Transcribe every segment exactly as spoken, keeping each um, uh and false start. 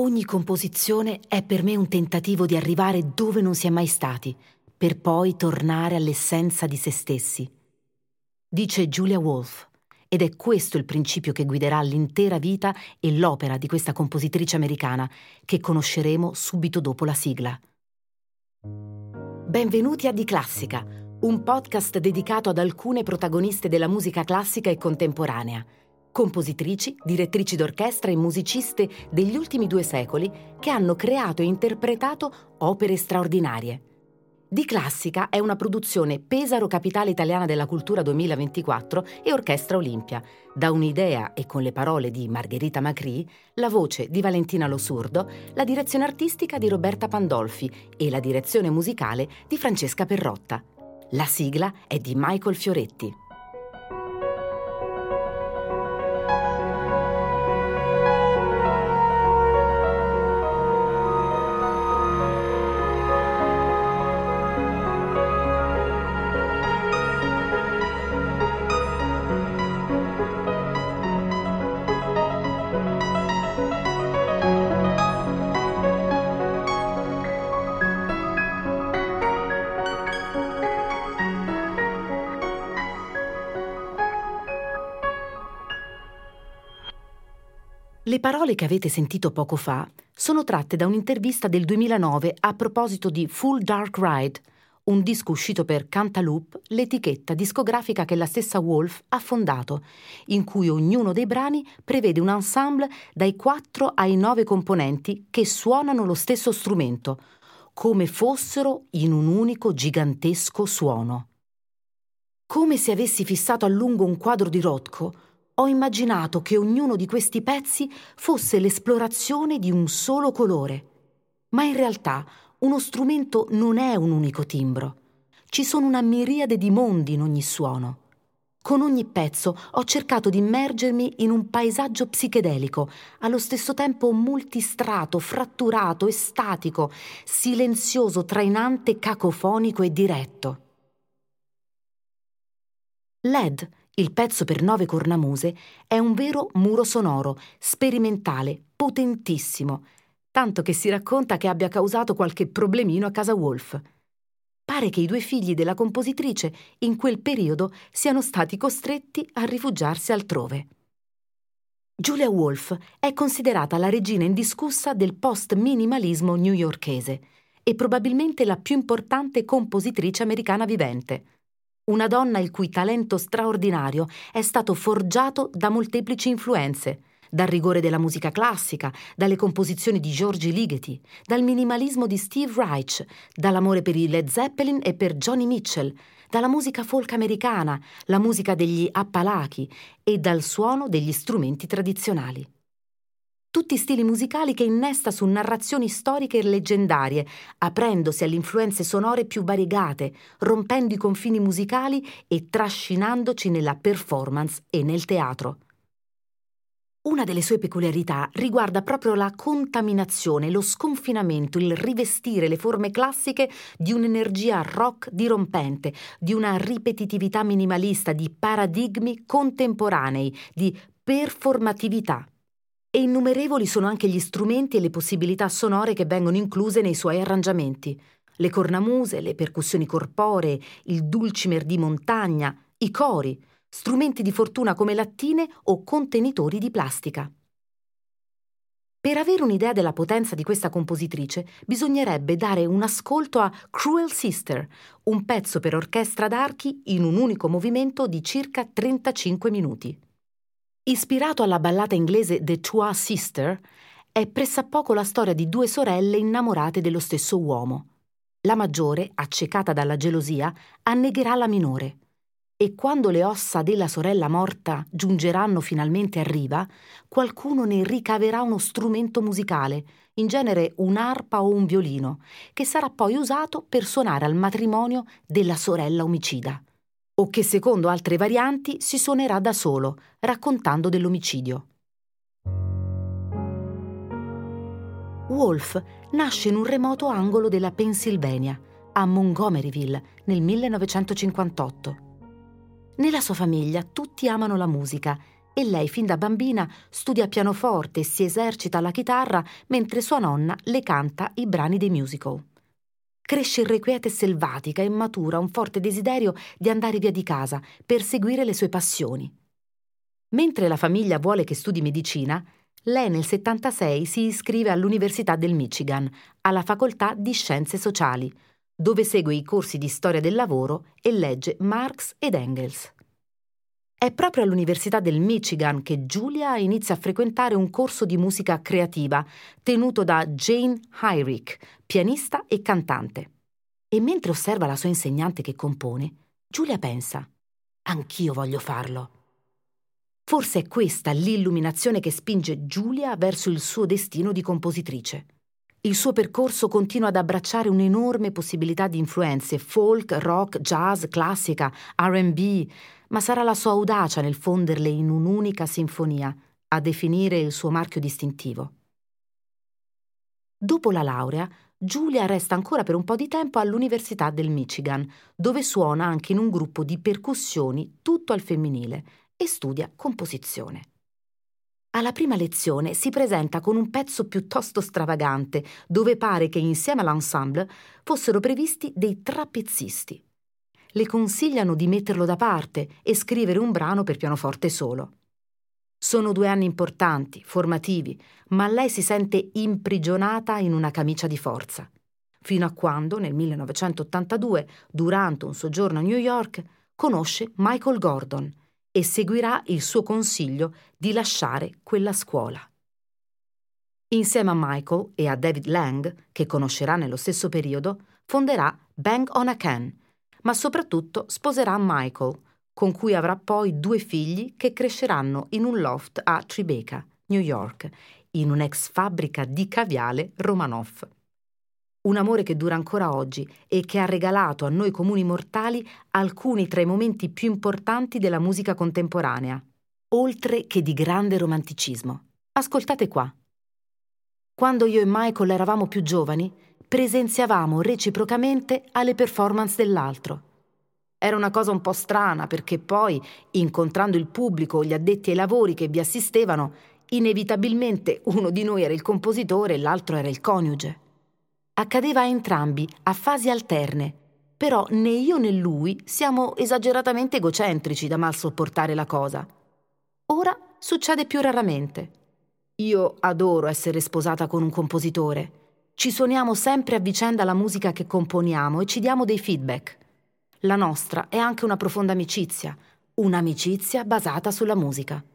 Ogni composizione è per me un tentativo di arrivare dove non si è mai stati, per poi tornare all'essenza di se stessi. Dice Julia Wolf, ed è questo il principio che guiderà l'intera vita e l'opera di questa compositrice americana, che conosceremo subito dopo la sigla. Benvenuti a Di Classica, un podcast dedicato ad alcune protagoniste della musica classica e contemporanea, compositrici, direttrici d'orchestra e musiciste degli ultimi due secoli che hanno creato e interpretato opere straordinarie. Di Classica è una produzione Pesaro Capitale Italiana della Cultura duemilaventiquattro e Orchestra Olimpia, da un'idea e con le parole di Margherita Macri, la voce di Valentina Lo Surdo, la direzione artistica di Roberta Pandolfi e la direzione musicale di Francesca Perrotta. La sigla è di Michael Fioretti. Le parole che avete sentito poco fa sono tratte da un'intervista del duemilanove a proposito di Full Dark Ride, un disco uscito per Cantaloupe, l'etichetta discografica che la stessa Wolf ha fondato, in cui ognuno dei brani prevede un ensemble dai quattro ai nove componenti che suonano lo stesso strumento, come fossero in un unico gigantesco suono. Come se avessi fissato a lungo un quadro di Rothko, ho immaginato che ognuno di questi pezzi fosse l'esplorazione di un solo colore. Ma in realtà uno strumento non è un unico timbro. Ci sono una miriade di mondi in ogni suono. Con ogni pezzo ho cercato di immergermi in un paesaggio psichedelico, allo stesso tempo multistrato, fratturato, estatico, silenzioso, trainante, cacofonico e diretto. L E D, il pezzo per nove cornamuse, è un vero muro sonoro, sperimentale, potentissimo, tanto che si racconta che abbia causato qualche problemino a casa Wolf. Pare che i due figli della compositrice in quel periodo siano stati costretti a rifugiarsi altrove. Julia Wolf è considerata la regina indiscussa del post-minimalismo newyorkese e probabilmente la più importante compositrice americana vivente. Una donna il cui talento straordinario è stato forgiato da molteplici influenze, dal rigore della musica classica, dalle composizioni di György Ligeti, dal minimalismo di Steve Reich, dall'amore per i Led Zeppelin e per Joni Mitchell, dalla musica folk americana, la musica degli Appalachi e dal suono degli strumenti tradizionali. Tutti stili musicali che innesta su narrazioni storiche e leggendarie, aprendosi alle influenze sonore più variegate, rompendo i confini musicali e trascinandoci nella performance e nel teatro. Una delle sue peculiarità riguarda proprio la contaminazione, lo sconfinamento, il rivestire le forme classiche di un'energia rock dirompente, di una ripetitività minimalista, di paradigmi contemporanei, di performatività. E innumerevoli sono anche gli strumenti e le possibilità sonore che vengono incluse nei suoi arrangiamenti. Le cornamuse, le percussioni corporee, il dulcimer di montagna, i cori, strumenti di fortuna come lattine o contenitori di plastica. Per avere un'idea della potenza di questa compositrice, bisognerebbe dare un ascolto a Cruel Sister, un pezzo per orchestra d'archi in un unico movimento di circa trentacinque minuti. Ispirato alla ballata inglese The Trois Sisters, è pressappoco la storia di due sorelle innamorate dello stesso uomo. La maggiore, accecata dalla gelosia, annegherà la minore. E quando le ossa della sorella morta giungeranno finalmente a riva, qualcuno ne ricaverà uno strumento musicale, in genere un'arpa o un violino, che sarà poi usato per suonare al matrimonio della sorella omicida, o che secondo altre varianti si suonerà da solo, raccontando dell'omicidio. Wolf nasce in un remoto angolo della Pennsylvania, a Montgomeryville, nel millenovecentocinquantotto. Nella sua famiglia tutti amano la musica e lei fin da bambina studia pianoforte e si esercita alla chitarra mentre sua nonna le canta i brani dei musical. Cresce irrequieta e selvatica e matura un forte desiderio di andare via di casa per seguire le sue passioni. Mentre la famiglia vuole che studi medicina, lei nel settantasei si iscrive all'Università del Michigan, alla facoltà di Scienze Sociali, dove segue i corsi di storia del lavoro e legge Marx ed Engels. È proprio all'Università del Michigan che Giulia inizia a frequentare un corso di musica creativa tenuto da Jane Heinrich, pianista e cantante. E mentre osserva la sua insegnante che compone, Giulia pensa: anch'io voglio farlo. Forse è questa l'illuminazione che spinge Giulia verso il suo destino di compositrice. Il suo percorso continua ad abbracciare un'enorme possibilità di influenze folk, rock, jazz, classica, R and B, ma sarà la sua audacia nel fonderle in un'unica sinfonia a definire il suo marchio distintivo. Dopo la laurea, Giulia resta ancora per un po' di tempo all'Università del Michigan, dove suona anche in un gruppo di percussioni tutto al femminile e studia composizione. Alla prima lezione si presenta con un pezzo piuttosto stravagante, dove pare che insieme all'ensemble fossero previsti dei trapezzisti. Le consigliano di metterlo da parte e scrivere un brano per pianoforte solo. Sono due anni importanti, formativi, ma lei si sente imprigionata in una camicia di forza, fino a quando, nel millenovecentottantadue, durante un soggiorno a New York, conosce Michael Gordon e seguirà il suo consiglio di lasciare quella scuola. Insieme a Michael e a David Lang, che conoscerà nello stesso periodo, fonderà Bang on a Can, ma soprattutto sposerà Michael, con cui avrà poi due figli che cresceranno in un loft a Tribeca, New York, in un'ex fabbrica di caviale Romanoff. Un amore che dura ancora oggi e che ha regalato a noi comuni mortali alcuni tra i momenti più importanti della musica contemporanea, oltre che di grande romanticismo. Ascoltate qua. Quando io e Michael eravamo più giovani, presenziavamo reciprocamente alle performance dell'altro. Era una cosa un po' strana perché poi, incontrando il pubblico o gli addetti ai lavori che vi assistevano, inevitabilmente uno di noi era il compositore e l'altro era il coniuge. Accadeva a entrambi, a fasi alterne, però né io né lui siamo esageratamente egocentrici da mal sopportare la cosa. Ora succede più raramente. Io adoro essere sposata con un compositore. Ci suoniamo sempre a vicenda la musica che componiamo e ci diamo dei feedback. La nostra è anche una profonda amicizia, un'amicizia basata sulla musica.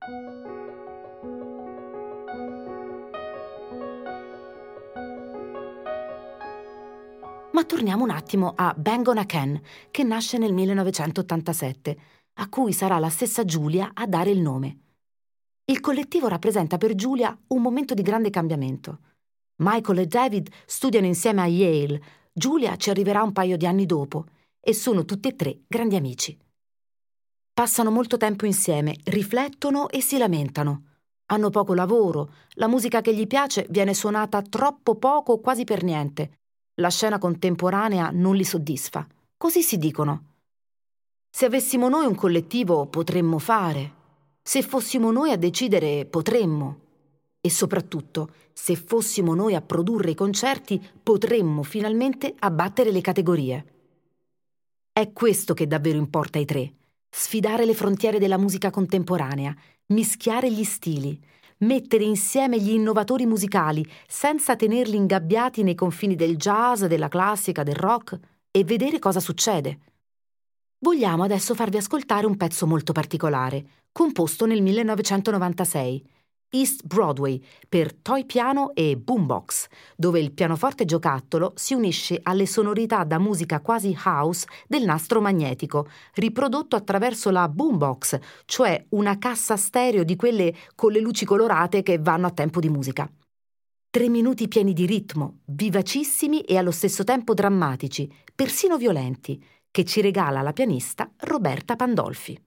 Ma torniamo un attimo a Bang on a Can, che nasce nel millenovecentottantasette, a cui sarà la stessa Giulia a dare il nome. Il collettivo rappresenta per Giulia un momento di grande cambiamento. Michael e David studiano insieme a Yale, Giulia ci arriverà un paio di anni dopo e sono tutti e tre grandi amici. Passano molto tempo insieme, riflettono e si lamentano. Hanno poco lavoro, la musica che gli piace viene suonata troppo poco o quasi per niente. La scena contemporanea non li soddisfa. Così si dicono. Se avessimo noi un collettivo potremmo fare. Se fossimo noi a decidere potremmo. E soprattutto, se fossimo noi a produrre i concerti potremmo finalmente abbattere le categorie. È questo che davvero importa ai tre. Sfidare le frontiere della musica contemporanea, mischiare gli stili, mettere insieme gli innovatori musicali senza tenerli ingabbiati nei confini del jazz, della classica, del rock e vedere cosa succede. Vogliamo adesso farvi ascoltare un pezzo molto particolare, composto nel millenovecentonovantasei, East Broadway, per toy piano e boombox, dove il pianoforte giocattolo si unisce alle sonorità da musica quasi house del nastro magnetico, riprodotto attraverso la boombox, cioè una cassa stereo di quelle con le luci colorate che vanno a tempo di musica. Tre minuti pieni di ritmo, vivacissimi e allo stesso tempo drammatici, persino violenti, che ci regala la pianista Roberta Pandolfi.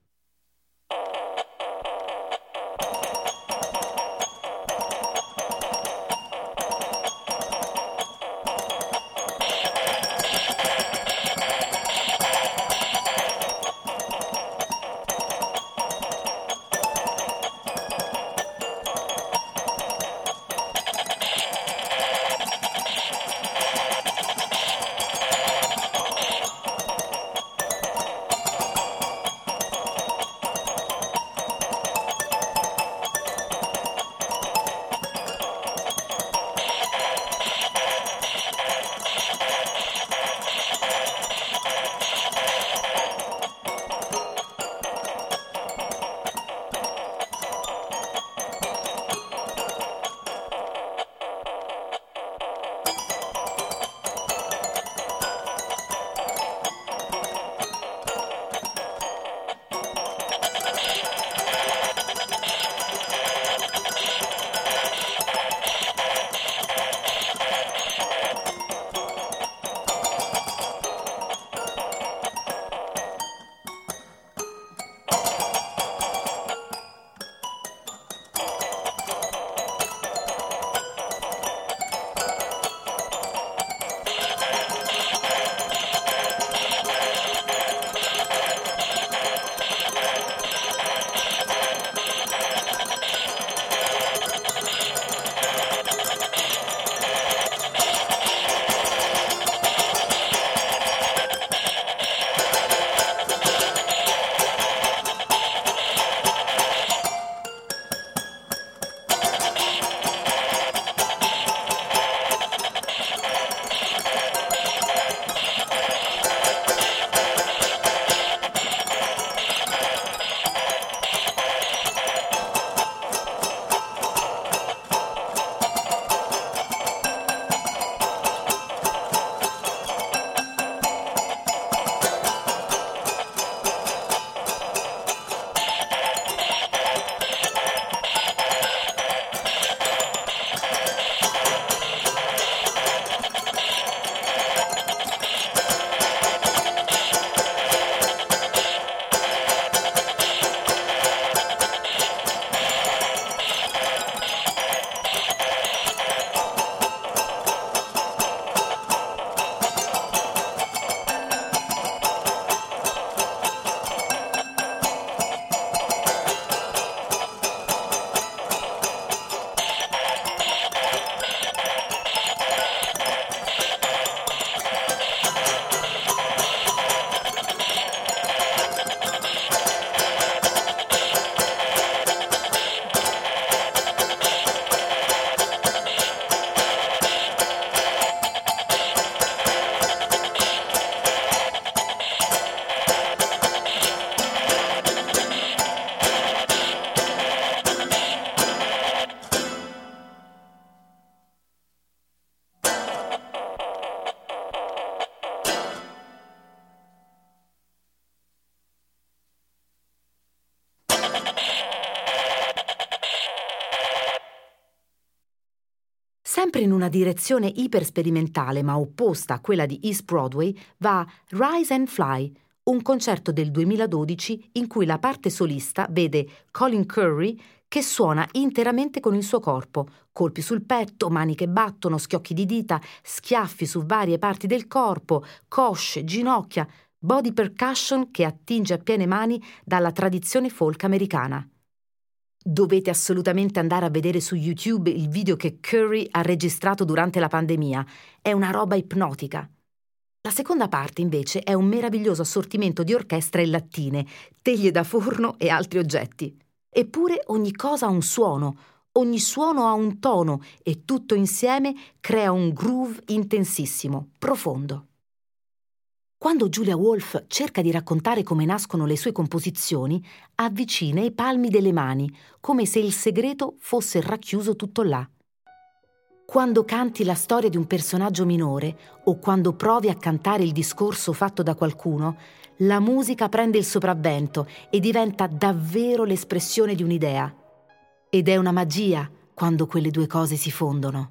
Sempre in una direzione ipersperimentale ma opposta a quella di East Broadway va Rise and Fly, un concerto del duemiladodici in cui la parte solista vede Colin Currie che suona interamente con il suo corpo, colpi sul petto, mani che battono, schiocchi di dita, schiaffi su varie parti del corpo, cosce, ginocchia, body percussion che attinge a piene mani dalla tradizione folk americana. Dovete assolutamente andare a vedere su YouTube il video che Currie ha registrato durante la pandemia. È una roba ipnotica. La seconda parte, invece, è un meraviglioso assortimento di orchestra e lattine, teglie da forno e altri oggetti. Eppure ogni cosa ha un suono, ogni suono ha un tono e tutto insieme crea un groove intensissimo, profondo. Quando Julia Wolf cerca di raccontare come nascono le sue composizioni, avvicina i palmi delle mani, come se il segreto fosse racchiuso tutto là. Quando canti la storia di un personaggio minore o quando provi a cantare il discorso fatto da qualcuno, la musica prende il sopravvento e diventa davvero l'espressione di un'idea. Ed è una magia quando quelle due cose si fondono.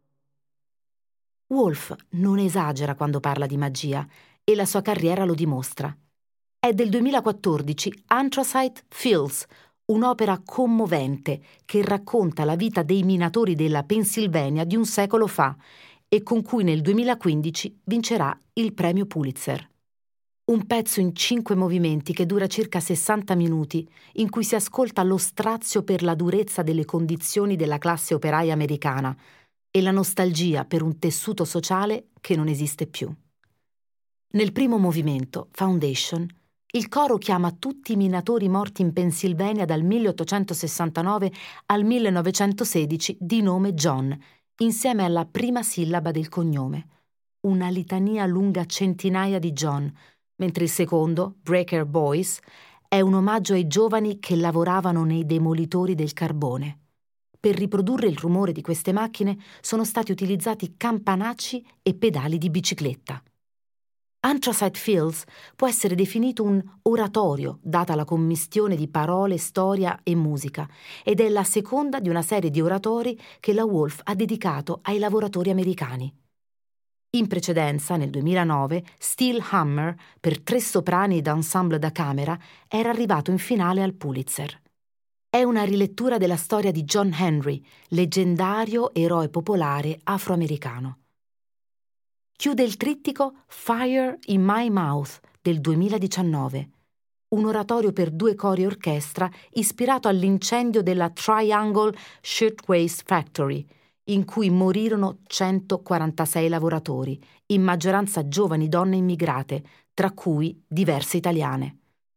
Wolf non esagera quando parla di magia, e la sua carriera lo dimostra. È del duemilaquattordici Anthracite Fields, un'opera commovente che racconta la vita dei minatori della Pennsylvania di un secolo fa e con cui nel duemilaquindici vincerà il premio Pulitzer. Un pezzo in cinque movimenti che dura circa sessanta minuti, in cui si ascolta lo strazio per la durezza delle condizioni della classe operaia americana e la nostalgia per un tessuto sociale che non esiste più. Nel primo movimento, Foundation, il coro chiama tutti i minatori morti in Pennsylvania dal milleottocentosessantanove al millenovecentosedici di nome John, insieme alla prima sillaba del cognome. Una litania lunga centinaia di John, mentre il secondo, Breaker Boys, è un omaggio ai giovani che lavoravano nei demolitori del carbone. Per riprodurre il rumore di queste macchine sono stati utilizzati campanacci e pedali di bicicletta. Anthracite Fields può essere definito un oratorio, data la commistione di parole, storia e musica, ed è la seconda di una serie di oratori che la Wolf ha dedicato ai lavoratori americani. In precedenza, nel duemilanove, Steel Hammer, per tre soprani ed ensemble da camera, era arrivato in finale al Pulitzer. È una rilettura della storia di John Henry, leggendario eroe popolare afroamericano. Chiude il trittico Fire in My Mouth del duemiladiciannove, un oratorio per due cori e orchestra ispirato all'incendio della Triangle Shirtwaist Factory, in cui morirono centoquarantasei lavoratori, in maggioranza giovani donne immigrate, tra cui diverse italiane.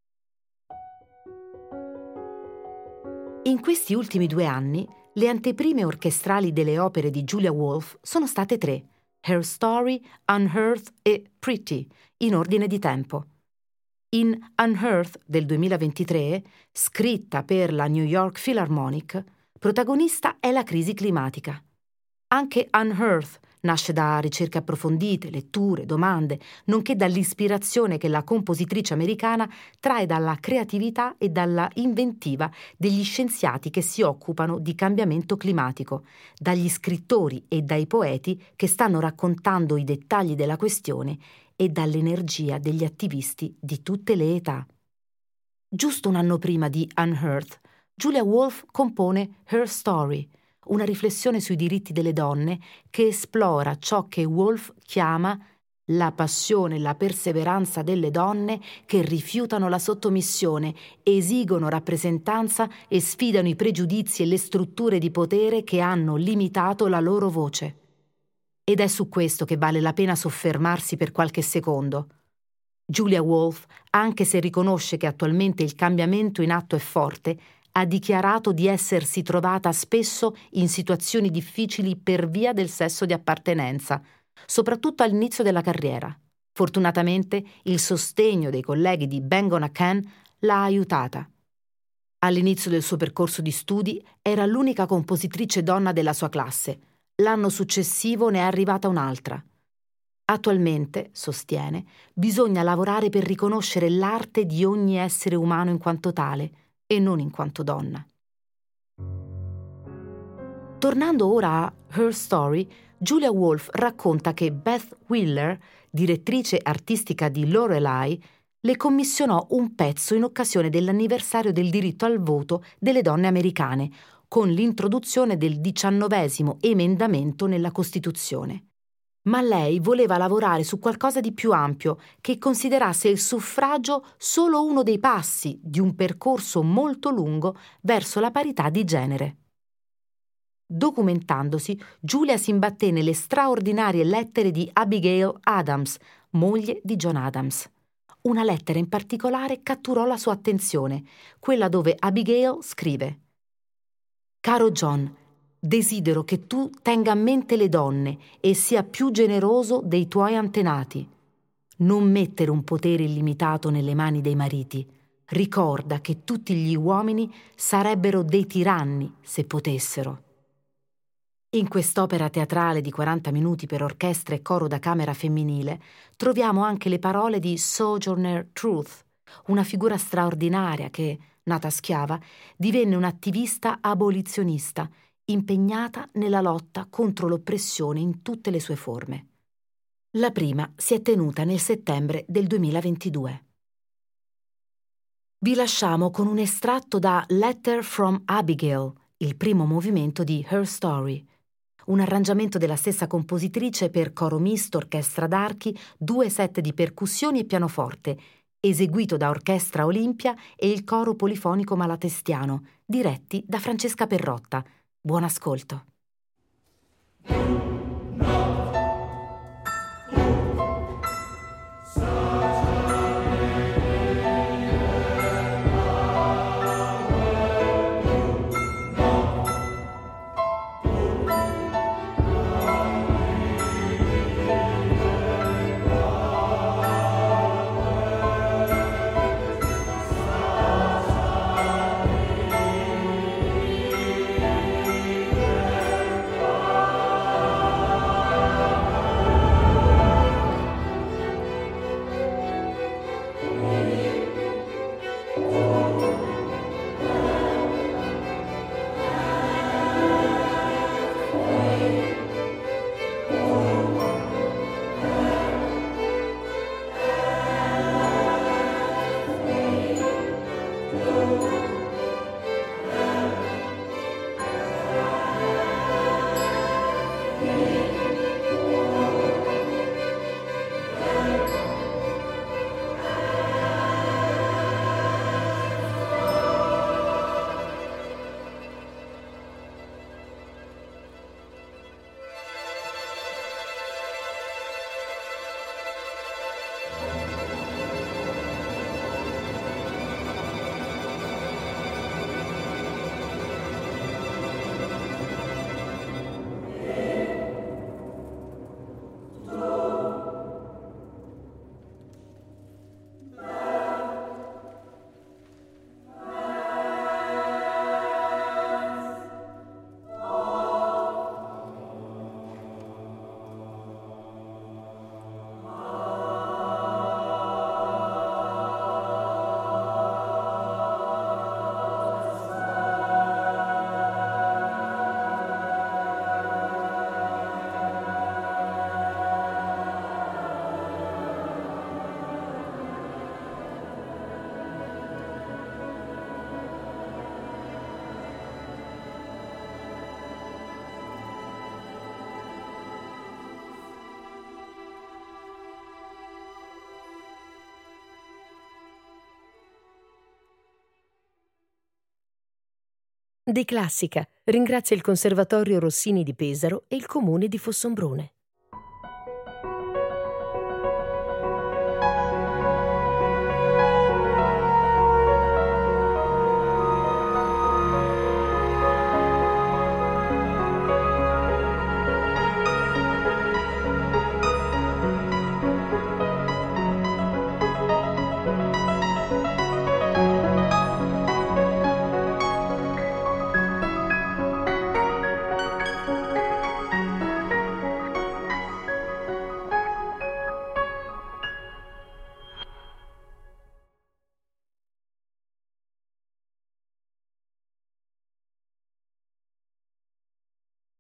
In questi ultimi due anni, le anteprime orchestrali delle opere di Julia Wolf sono state tre: Her Story, Unearthed e Pretty, in ordine di tempo. In Unearthed del duemilaventitré, scritta per la New York Philharmonic, protagonista è la crisi climatica. Anche Unearthed nasce da ricerche approfondite, letture, domande, nonché dall'ispirazione che la compositrice americana trae dalla creatività e dalla inventiva degli scienziati che si occupano di cambiamento climatico, dagli scrittori e dai poeti che stanno raccontando i dettagli della questione e dall'energia degli attivisti di tutte le età. Giusto un anno prima di Unearthed, Julia Wolf compone Her Story, una riflessione sui diritti delle donne che esplora ciò che Wolf chiama la passione e la perseveranza delle donne che rifiutano la sottomissione, esigono rappresentanza e sfidano i pregiudizi e le strutture di potere che hanno limitato la loro voce. Ed è su questo che vale la pena soffermarsi per qualche secondo. Julia Wolf, anche se riconosce che attualmente il cambiamento in atto è forte, ha dichiarato di essersi trovata spesso in situazioni difficili per via del sesso di appartenenza, soprattutto all'inizio della carriera. Fortunatamente il sostegno dei colleghi di Bang on a Can l'ha aiutata. All'inizio del suo percorso di studi era l'unica compositrice donna della sua classe. L'anno successivo ne è arrivata un'altra. Attualmente, sostiene, bisogna lavorare per riconoscere l'arte di ogni essere umano in quanto tale e non in quanto donna. Tornando ora a Her Story, Julia Wolf racconta che Beth Wheeler, direttrice artistica di Lorelai, le commissionò un pezzo in occasione dell'anniversario del diritto al voto delle donne americane, con l'introduzione del diciannovesimo emendamento nella Costituzione. Ma lei voleva lavorare su qualcosa di più ampio, che considerasse il suffragio solo uno dei passi di un percorso molto lungo verso la parità di genere. Documentandosi, Julia si imbatté nelle straordinarie lettere di Abigail Adams, moglie di John Adams. Una lettera in particolare catturò la sua attenzione, quella dove Abigail scrive: «Caro John, desidero che tu tenga a mente le donne e sia più generoso dei tuoi antenati. Non mettere un potere illimitato nelle mani dei mariti. Ricorda che tutti gli uomini sarebbero dei tiranni se potessero». In quest'opera teatrale di quaranta minuti per orchestra e coro da camera femminile troviamo anche le parole di Sojourner Truth, una figura straordinaria che, nata schiava, divenne un'attivista abolizionista, impegnata nella lotta contro l'oppressione in tutte le sue forme. La prima si è tenuta nel settembre del duemilaventidue. Vi lasciamo con un estratto da Letter from Abigail, il primo movimento di Her Story, un arrangiamento della stessa compositrice per coro misto, orchestra d'archi, due set di percussioni e pianoforte, eseguito da Orchestra Olimpia e il coro polifonico malatestiano, diretti da Francesca Perrotta. Buon ascolto. De Classica ringrazia il Conservatorio Rossini di Pesaro e il Comune di Fossombrone.